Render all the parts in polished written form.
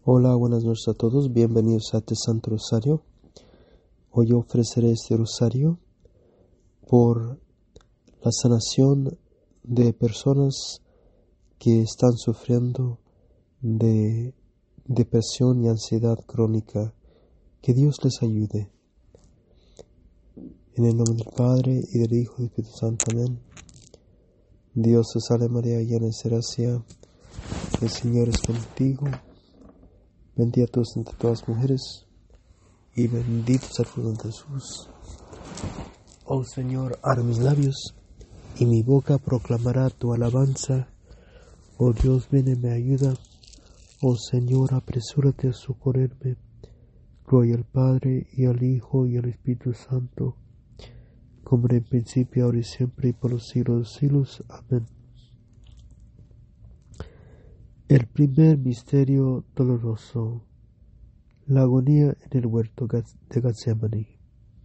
Hola, buenas noches a todos, bienvenidos a este Santo Rosario. Hoy ofreceré este rosario por la sanación de personas que están sufriendo de depresión y ansiedad crónica. Que Dios les ayude. En el nombre del Padre, y del Hijo, y del Espíritu Santo. Amén. Dios te salve María, llena de gracia, el Señor es contigo. Bendita tú eres entre todas las mujeres, y bendito es el fruto de Jesús. Oh Señor, abre mis labios, y mi boca proclamará tu alabanza. Oh Dios, ven y me ayuda. Oh Señor, apresúrate a socorrerme. Gloria al Padre, y al Hijo, y al Espíritu Santo, como en el principio, ahora y siempre, y por los siglos de los siglos. Amén. El primer misterio doloroso, la agonía en el huerto de Getsemaní.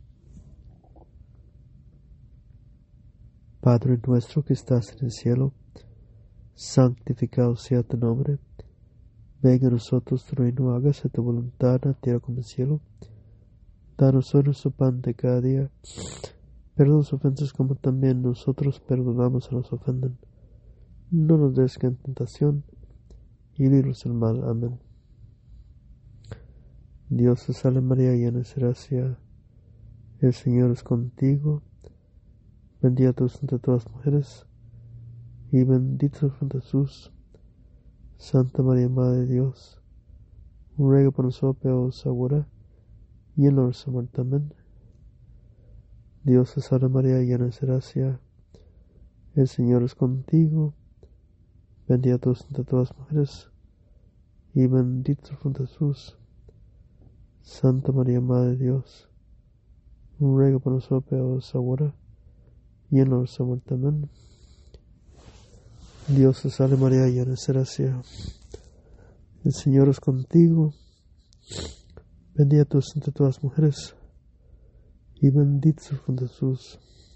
Padre nuestro que estás en el cielo, santificado sea tu nombre. Venga a nosotros tu reino, hágase tu voluntad en la tierra como en el cielo. Danos hoy nuestro pan de cada día. Perdona las ofensas como también nosotros perdonamos a los que nos ofenden. No nos des en tentación, y líbranos del mal. Amén. Dios te salve María, llena de gracia, el Señor es contigo. Bendita tú eres entre todas las mujeres, y bendito es el fruto de Jesús. Santa María, Madre de Dios, ruega por nosotros pecadores ahora y en la hora de nuestra muerte. Amén. Dios te salve María, llena de gracia, el Señor es contigo. Bendita tú eres entre todas las mujeres, y bendito es el fruto de Jesús. Santa María, Madre de Dios, ruega por nosotros pecadores ahora y en la hora de nuestra muerte. Amén. Dios te salve María, llena de gracia, el Señor es contigo. Bendita tú eres entre todas las mujeres, y bendito es el fruto de Jesús.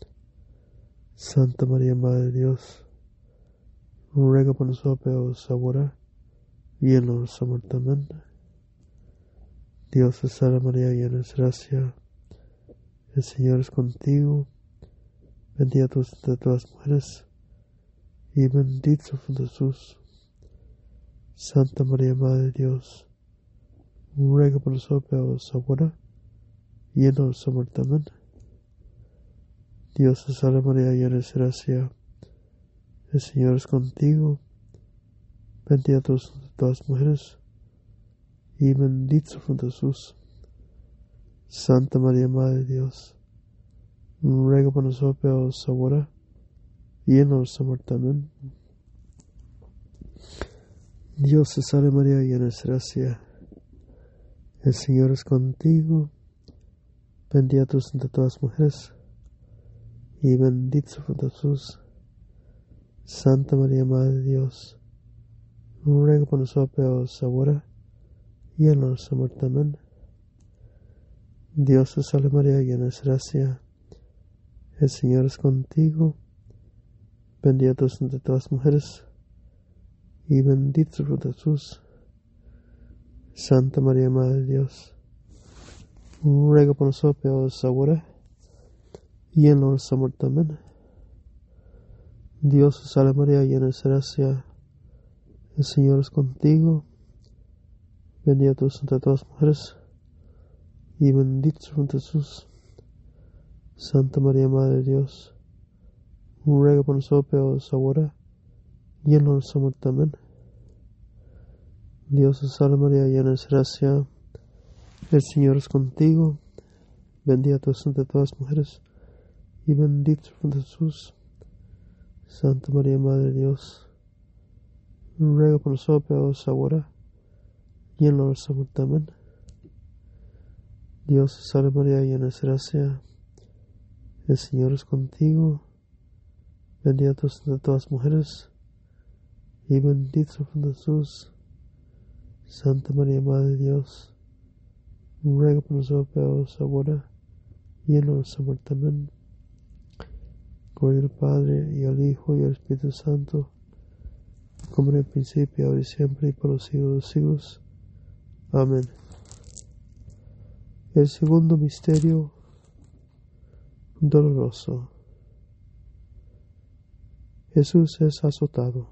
Santa María, Madre de Dios, ruega por nosotros pecadores ahora y en la hora de nuestra muerte. Amén. Dios te salve María, llena de gracia, el Señor es contigo. Bendita tú eres entre todas las mujeres, y bendito es el fruto de Jesús. Santa María, Madre de Dios, ruega por nosotros pecadores ahora y en la hora de nuestra muerte. Amén. Dios te salve María, llena de gracia, el Señor es contigo. Bendita tú eres entre todas las mujeres, y bendito es el fruto de Jesús. Santa María, Madre de Dios, ruega por nosotros pecadores ahora y en la hora de nuestra muerte. Amén. Dios te salve María, llena de gracia, el Señor es contigo. Bendita tú eres entre todas las mujeres, y bendito es el fruto de Jesús. Santa María, Madre de Dios, ruega por nosotros pecadores ahora y en la hora de nuestra muerte. Amén. Dios te salve María, llena de gracia, el Señor es contigo. Bendita tú eres entre todas las mujeres, y bendito es el fruto de Jesús. Santa María, Madre de Dios, ruega por nosotros pecadores ahora y en la hora de nuestra muerte. Amén. Dios te salve María, llena de gracia, el Señor es contigo. Bendita tú eres entre todas las mujeres, y bendito es el fruto de Jesús. Santa María, Madre de Dios, ruega por nosotros pecadores ahora y en la hora de nuestra muerte. Amén. Dios te salve María, llena de gracia, el Señor es contigo. Bendita tú eres entre todas las mujeres, y bendito es el fruto de Jesús. Santa María, Madre de Dios, ruega por nosotros pecadores ahora y en la hora de nuestra muerte. Amén. Dios te salve María, llena de gracia, el Señor es contigo. Bendita tú eres entre todas las mujeres, y bendito es el fruto de Jesús. Santa María, Madre de Dios, ruega por nosotros pecadores ahora y en la hora de nuestra muerte. Amén. Gloria al Padre, y al Hijo, y al Espíritu Santo, como en el principio, ahora y siempre, y por los siglos de los siglos. Amén. El segundo misterio doloroso. Jesús es azotado.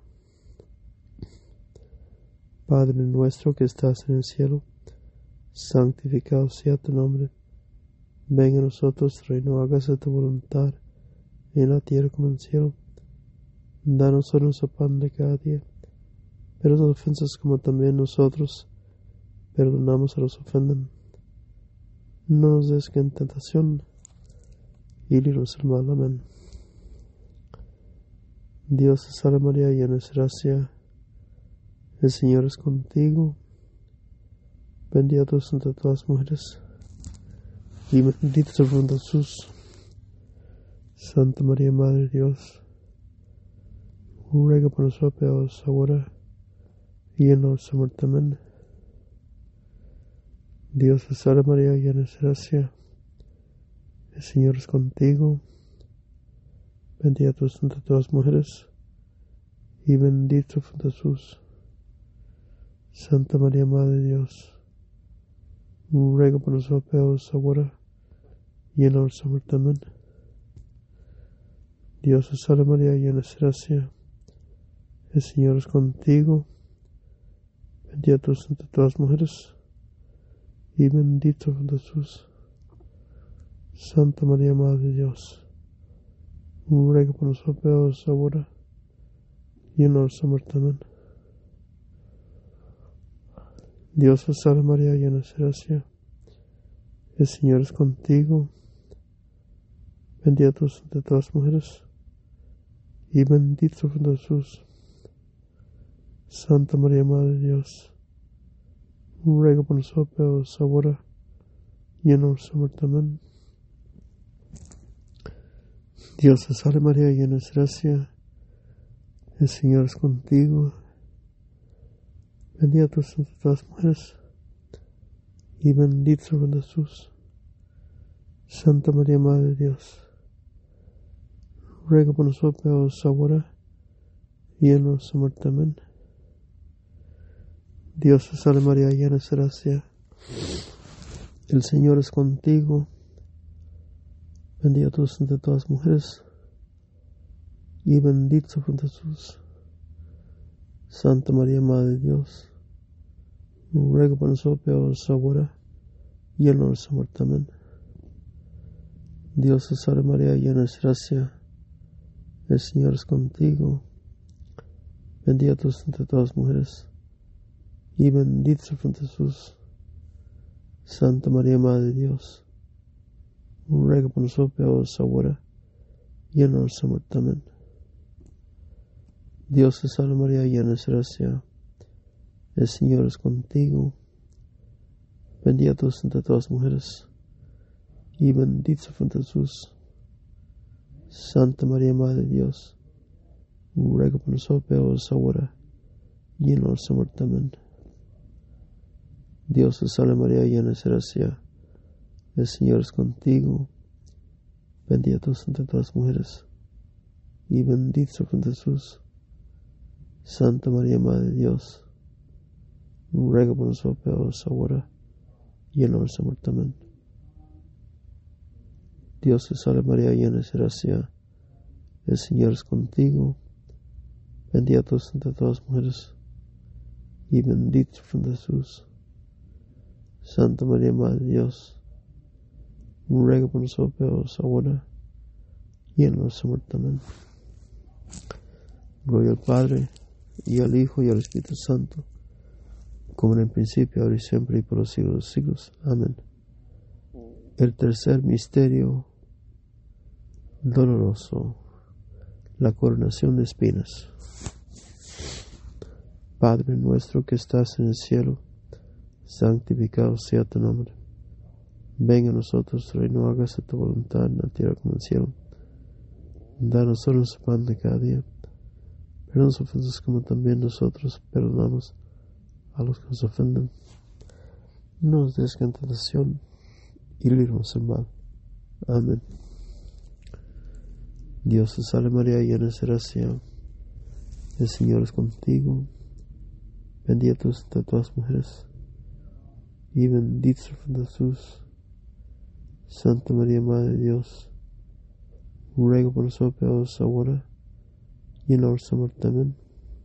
Padre nuestro que estás en el cielo, santificado sea tu nombre. Venga a nosotros tu reino, hágase tu voluntad, en la tierra como en el cielo. Danos hoy nuestro pan de cada día. Perdona las ofensas como también nosotros perdonamos a los que ofenden. No nos des en tentación, y líbranos del mal. Amén. Dios te salve María, llena eres de gracia. El Señor es contigo. Bendita tú eres entre todas las mujeres, y bendito es el fruto de Jesús. Santa María, Madre de Dios, ruega por nosotros pecadores ahora y en la hora de muerte. Amén. Dios te salve María, llena eres de gracia. El Señor es contigo. Bendita tú eres entre todas las mujeres, y bendito es el fruto de Jesús. Santa María, Madre de Dios, ruega por nosotros pecadores ahora y en la hora de muerte. Amén. Dios te salve María, llena eres de gracia. El Señor es contigo. Bendita tú eres entre todas las mujeres, y bendito es el fruto de Jesús. Santa María, Madre de Dios, ruega por nosotros pecadores ahora y en la hora de muerte. Amén. Dios te salve María, llena eres de gracia. El Señor es contigo. Bendita tú eres entre todas las mujeres, y bendito es el fruto de Jesús. Santa María, Madre de Dios, ruega por nosotros pecadores ahora y en la hora de muerte. Amén. Dios te salve María, llena eres de gracia. El Señor es contigo. Bendita tú eres entre todas las mujeres, y bendito es el fruto de Jesús. Santa María, Madre de Dios, ruega por nosotros pecadores ahora y en nuestra muerte. Amén. Dios te salve María, llena eres de gracia. El Señor es contigo. Bendita tú eres entre todas las mujeres, y bendito es el fruto de Jesús. Santa María, Madre de Dios, ruega por nosotros pecadores ahora y en la hora de nuestra muerte. Amén. Dios te salve María, llena eres de gracia. El Señor es contigo. Bendita tú eres entre todas las mujeres, y bendito es el fruto de Jesús. Santa María, Madre de Dios, ruega por nosotros pecadores ahora y en la hora de nuestra muerte. Amén. Dios te salve María, llena eres de gracia. El Señor es contigo. Bendita tú eres entre todas las mujeres, y bendito es el fruto de Jesús. Santa María, Madre de Dios, ruega por nosotros pecadores ahora y en la hora de nuestra muerte. Amén. Dios te salve María, llena eres de gracia. El Señor es contigo. Bendita tú eres entre todas las mujeres, y bendito es el fruto de Jesús. Santa María, Madre de Dios, ruega por nosotros pecadores ahora y en la hora de nuestra muerte. Amén. Dios te salve María, llena eres de gracia. El Señor es contigo. Bendita tú eres entre todas las mujeres, y bendito es el fruto de Jesús. Santa María, Madre de Dios, ruega por nosotros pecadores ahora y en la hora de nuestra muerte. Amén. Gloria al Padre, y al Hijo, y al Espíritu Santo, como en el principio, ahora y siempre, y por los siglos de los siglos. Amén. El tercer misterio doloroso, la coronación de espinas. Padre nuestro que estás en el cielo, santificado sea tu nombre. Venga a nosotros tu reino, hágase tu voluntad en la tierra como en el cielo. Danos hoy nuestro pan de cada día. Perdona las ofensas como también nosotros perdonamos a los que nos ofenden. No nos des en tentación, y líbranos del mal. Amén. Dios te salve María, llena eres de gracia. El Señor es contigo. Bendita tú eres entre todas las mujeres, y bendito el fruto de Jesús. Santa María, Madre de Dios, ruega por nosotros pecadores ahora y en la hora de nuestra muerte. Amén.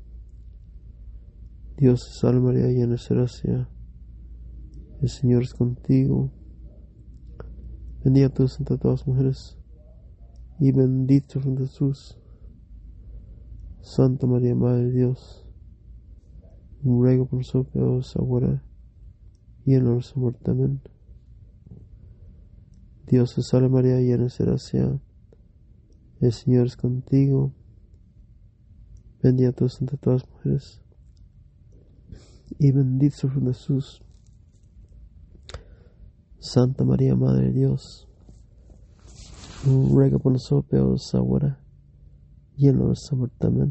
Dios te salve María, llena de gracia, el Señor es contigo. Bendita tú eres entre todas las mujeres, y bendito el fruto de Jesús. Santa María, Madre de Dios, ruega por nosotros pecadores ahora y en la hora de nuestra muerte. Amén. Dios te salve María, llena de gracia, el Señor es contigo. Bendita tú eres entre todas las mujeres, y bendito es el fruto de Jesús. Santa María, Madre de Dios, ruega por nosotros pecadores ahora y en la hora de nuestra muerte. Amén.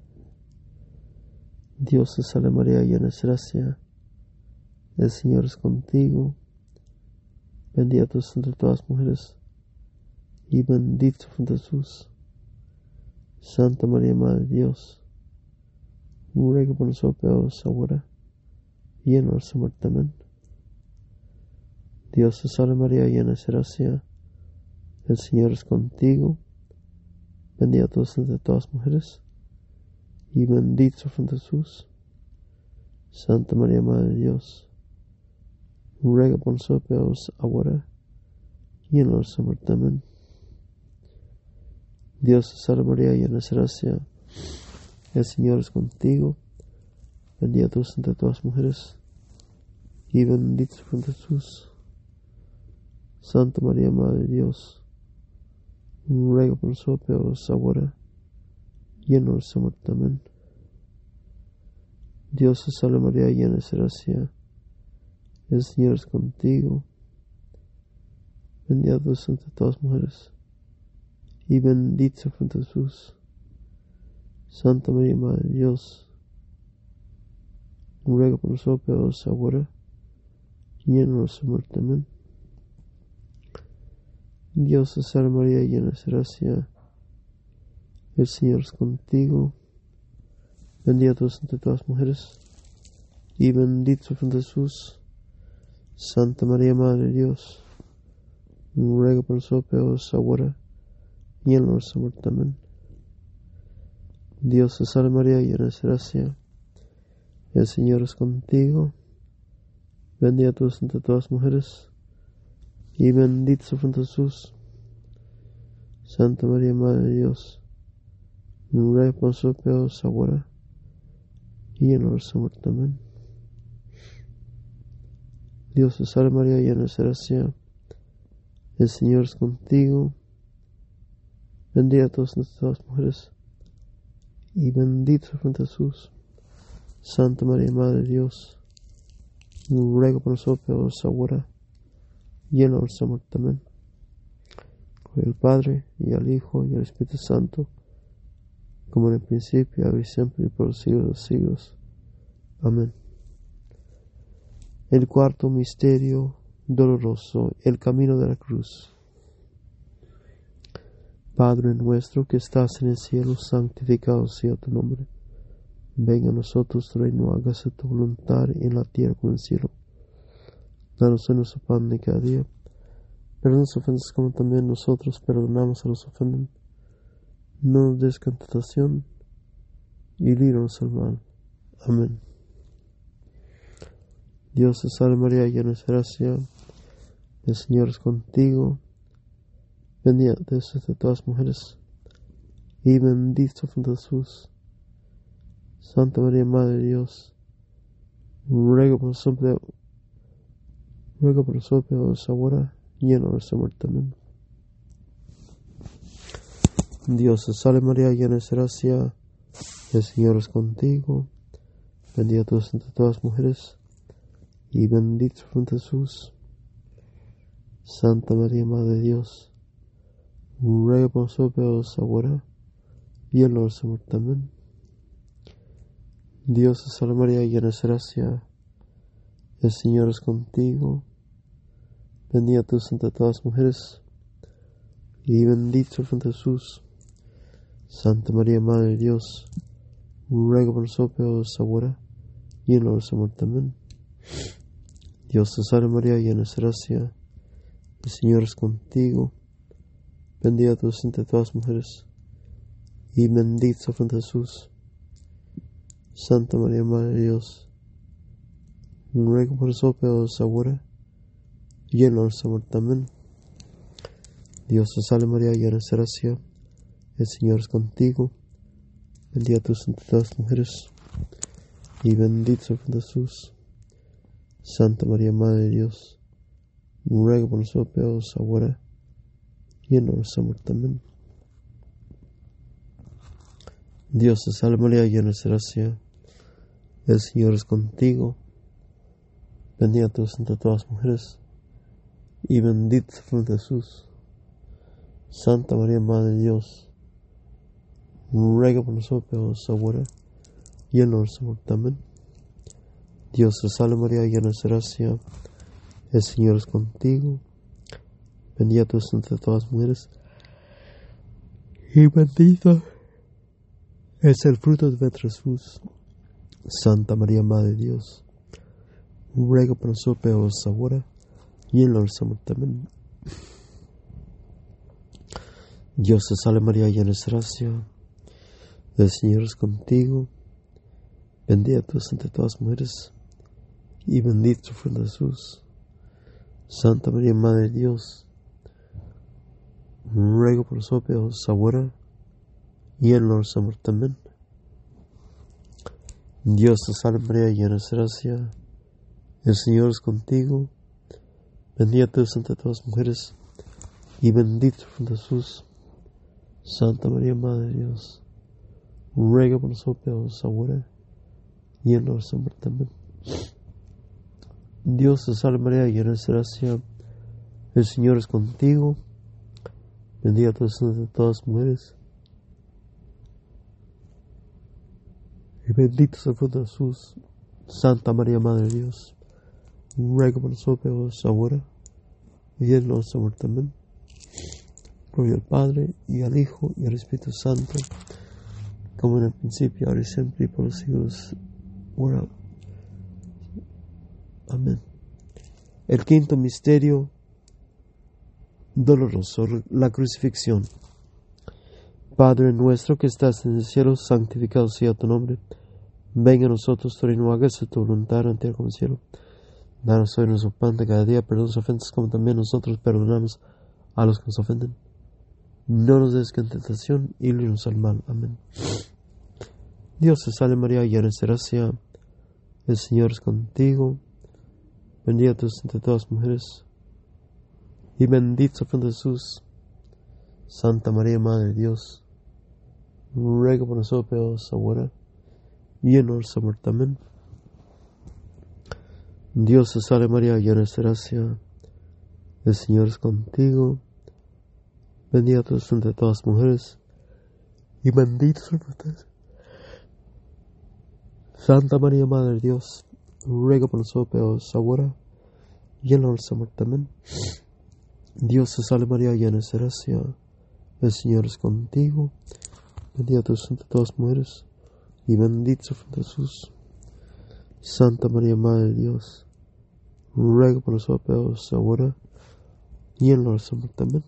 Dios te salve María, llena de gracia, el Señor es contigo. Bendita tú eres entre todas las mujeres, y bendito es el fruto de Jesús. Santa María, Madre de Dios, ruega por nosotros pecadores ahora y en la hora de nuestra muerte. Amén. Dios te salve María, llena de gracia, el Señor es contigo. Bendita tú eres entre todas las mujeres, y bendito es el fruto de Jesús. Santa María, Madre de Dios, ruega por nosotros pecadores ahora y en la hora de nuestra muerte. Amén. Dios te salve María, llena de gracia, el Señor es contigo. Bendita tú eres entre todas las mujeres, y bendito es el fruto de Jesús. Santa María, Madre de Dios, ruega por nosotros pecadores ahora y en la hora de nuestra muerte. Amén. Dios te salve María, llena de gracia, el Señor es contigo. Bendita tú eres entre todas las mujeres, y bendito es el fruto de Jesús. Santa María, Madre de Dios, ruega por nosotros pecadores ahora y en la hora de nuestra muerte. Amén. Dios te salve María, llena de gracia, el Señor es contigo. Bendita tú eres entre todas las mujeres, y bendito es el fruto de Jesús. Santa María, Madre de Dios, ruega por nosotros pecadores ahora y en la hora de nuestra muerte. Amén. Dios te salve María, llena de gracia, el Señor es contigo. Bendita tú eres entre todas las mujeres, y bendito es el fruto de Jesús. Santa María, Madre de Dios, ruega por nosotros pecadores ahora y en la hora de nuestra muerte. Amén. Dios te salve María, llena de gracia, el Señor es contigo. Bendita tú eres entre todas las mujeres, y bendito es el fruto de Jesús. Santa María, Madre de Dios, ruega por nosotros pecadores ahora y en la hora de nuestra muerte. Amén. Gloria al Padre, y al Hijo, y al Espíritu Santo, como en el principio, ahora y siempre, y por los siglos de los siglos. Amén. El cuarto misterio doloroso, el camino de la cruz. Padre nuestro que estás en el cielo, santificado sea tu nombre. Venga a nosotros tu reino, hágase tu voluntad en la tierra como en el cielo. Danos hoy nuestro pan de cada día. Perdona nuestras ofensas como también nosotros perdonamos a los que ofenden. No nos des en tentación, y líbranos del mal. Amén. Dios te salve María, llena de gracia, el Señor es contigo. Bendita eres entre todas las mujeres, y bendito es el fruto de Jesús. Santa María, Madre de Dios, ruega por nosotros pecadores ahora y en la hora de nuestra muerte. Amén. Dios te salve María, llena de gracia, el Señor es contigo. Bendita tú eres entre todas las mujeres, y bendito es el fruto de Jesús. Santa María, Madre de Dios, ruega por nosotros pecadores ahora y en la hora de nuestra muerte. Amén. Dios te salve María, llena de gracia, el Señor es contigo. Bendita tú eres entre todas las mujeres, y bendito es el fruto de Jesús. Santa María, Madre de Dios, ruega por nosotros pecadores ahora y en la hora de nuestra muerte. Amén. Dios te salve María, llena eres de gracia, el Señor es contigo, bendita tú eres entre todas las mujeres, y bendito es el fruto de Jesús. Santa María, Madre de Dios, ruega por nosotros pecadores ahora y en la hora de nuestra muerte. Amén. Dios te salve María, llena eres de gracia, el Señor es contigo, bendita tú eres entre todas las mujeres, y bendito es el fruto de Jesús. Santa María, Madre de Dios, ruega por nosotros pecadores ahora y en la hora de nuestra muerte. Amén. Dios te salve María, llena eres de gracia, el Señor es contigo, bendita tú eres entre todas las mujeres, y bendito es el fruto de Jesús. Santa María, Madre de Dios, ruega por nosotros pecadores ahora y en la hora de nuestra muerte. Amén. Dios te salve María, llena eres de gracia, el Señor es contigo, bendita tú eres entre todas las mujeres, y bendito es el fruto de tu Jesús. Santa María, Madre de Dios, ruega por nosotros pecadores ahora y en la hora de nuestra muerte. Amén. Dios te salve María, llena eres de gracia, el Señor es contigo, bendita tú eres entre todas las mujeres, y bendito es el fruto de Jesús. Santa María, Madre de Dios, ruega por nosotros pecadores ahora y en la hora de nuestra muerte. Amén. Dios te salve María, llena eres de gracia, el Señor es contigo, bendita tú eres entre todas las mujeres, y bendito es el fruto de Jesús. Santa María, Madre de Dios, ruega por nosotros pecadores ahora y en la hora de nuestra muerte. Amén. Dios te salve María, llena eres de gracia, el Señor es contigo, bendita tú eres entre todas las mujeres, y bendito es el fruto de Jesús. Santa María, Madre de Dios, ruega por nosotros pecadores ahora y en la hora de nuestra muerte. Amén. Gloria al Padre, y al Hijo, y al Espíritu Santo, como en el principio, ahora y siempre, y por los siglos. Ahora. Amén. El quinto misterio doloroso, la crucifixión. Padre nuestro que estás en el cielo, santificado sea tu nombre. Venga a nosotros tu reino, hágase tu voluntad en tierra como en el cielo. Danos hoy nuestro pan de cada día, perdona nuestras ofensas como también nosotros perdonamos a los que nos ofenden. No nos des en tentación y líbranos del mal. Amén. Dios te salve María, llena eres de gracia, el Señor es contigo, bendita tú eres entre todas las mujeres, y bendito es el fruto de Jesús. Santa María, Madre de Dios, ruega por nosotros pecadores ahora y en la hora de nuestra muerte. Amén. Dios te salve María, llena eres de gracia, el Señor es contigo, bendita tú eres entre todas las mujeres, y bendito es el fruto de Jesús. Santa María, Madre de Dios, ruega por nosotros pecadores ahora y en la hora de nuestra muerte. Amén. Dios te salve María, llena eres de gracia, el Señor es contigo, bendita tú eres entre todas las mujeres, y bendito es el fruto de Jesús. Santa María, Madre de Dios, ruega por nosotros pecadores ahora y en la hora de nuestra muerte. Amén.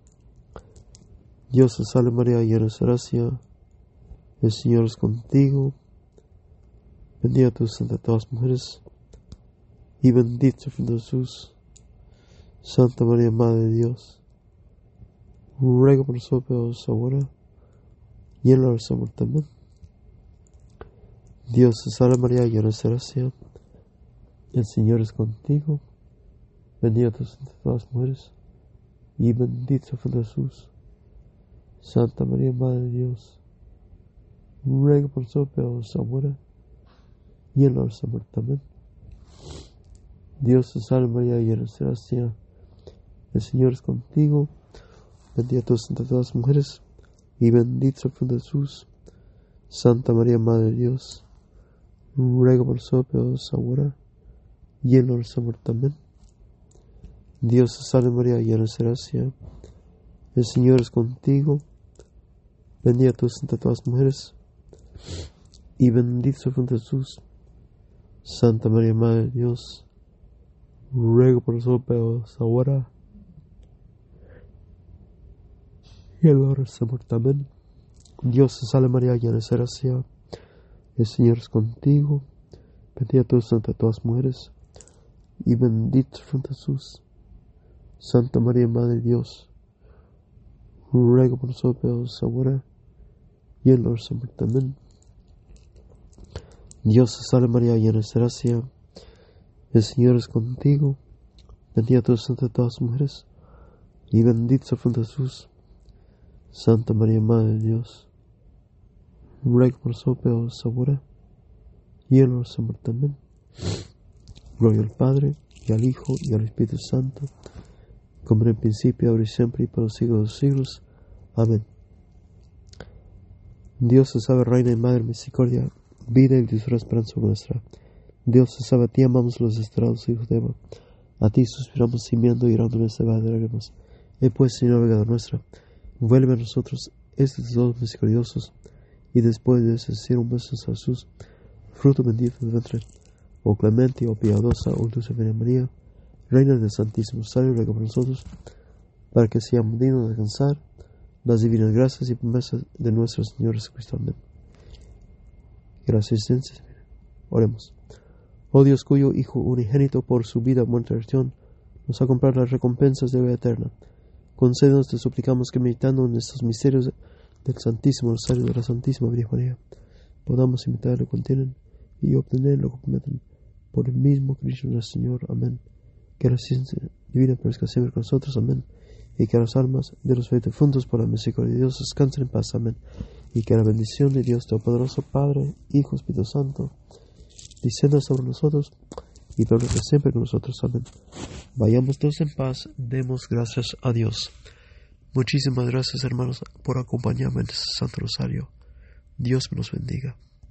Dios te salve María, llena eres de gracia, el Señor es contigo, bendita tú eres entre todas las mujeres, y bendito es el fruto de Jesús. Santa María, Madre de Dios, ruega por nosotros pecadores ahora y en la hora de nuestra muerte. Amén. Dios te salve María, llena eres de gracia, el Señor es contigo, bendita tú eres entre todas las mujeres, y bendito es el fruto de Jesús. Santa María, Madre de Dios, ruega por nosotros pecadores ahora y en la hora de nuestra muerte. Amén. Dios te salve María, llena eres de gracia, el Señor es contigo, bendita tú eres entre todas las mujeres, y bendito es el fruto de Jesús. Santa María, Madre de Dios, ruega por nosotros pecadores ahora y en la hora de nuestra muerte. Amén. Dios te salve María, llena eres de gracia, el Señor es contigo, bendita tú eres entre todas las mujeres, y bendito es el fruto de Jesús. Santa María, Madre de Dios, ruega por nosotros ahora y en la hora de nuestra muerte. Amén. Dios te salve María, llena de gracia, el Señor es contigo, bendita tú eres entre todas las mujeres, y bendito es el fruto de Jesús. Santa María, Madre de Dios, ruega por nosotros ahora y en la hora de nuestra muerte. Amén. Dios te salve María, llena de gracia, el Señor es contigo, bendita tú eres entre todas las mujeres, y bendito es el fruto de Jesús. Santa María, Madre de Dios, ruega por nosotros ahora y en la hora de nuestra muerte. Amén. Gloria al Padre, y al Hijo, y al Espíritu Santo, como en el principio, ahora y siempre, y por los siglos de los siglos. Amén. Dios te salve, Reina y Madre de Misericordia, vida y dulzura esperanza nuestra. Dios te salve, a ti amamos los desterrados hijos de Eva. A ti suspiramos gimiendo y llorando en este valle de lágrimas. Pues, Señor, vengador nuestra, vuelve a nosotros estos tesoros misericordiosos, y después de ese cielo nuestro Jesús, fruto bendito del vientre. Oh clemente, oh piadosa, oh dulce Virgen María, Reina del Santísimo Rosario, ruega por nosotros, para que seamos dignos de alcanzar las divinas gracias y promesas de nuestro Señor Jesucristo. Amén. Gracias, Señor. Oremos. Oh Dios, cuyo Hijo unigénito por su vida, muerte y resurrección nos ha comprado las recompensas de vida eterna, concédenos, te suplicamos, que meditando en estos misterios del Santísimo Rosario de la Santísima Virgen María, podamos imitar lo que contienen y obtener lo que prometen, por el mismo Cristo nuestro Señor. Amén. Que la ciencia divina perezca siempre con nosotros. Amén. Y que las almas de los fieles difuntos por la misericordia de Dios descansen en paz. Amén. Y que la bendición de Dios Todopoderoso, Padre, Hijo, Espíritu Santo, descienda sobre nosotros y permanezca siempre con nosotros. Amén. Vayamos todos en paz. Demos gracias a Dios. Muchísimas gracias, hermanos, por acompañarme en este Santo Rosario. Dios me los bendiga.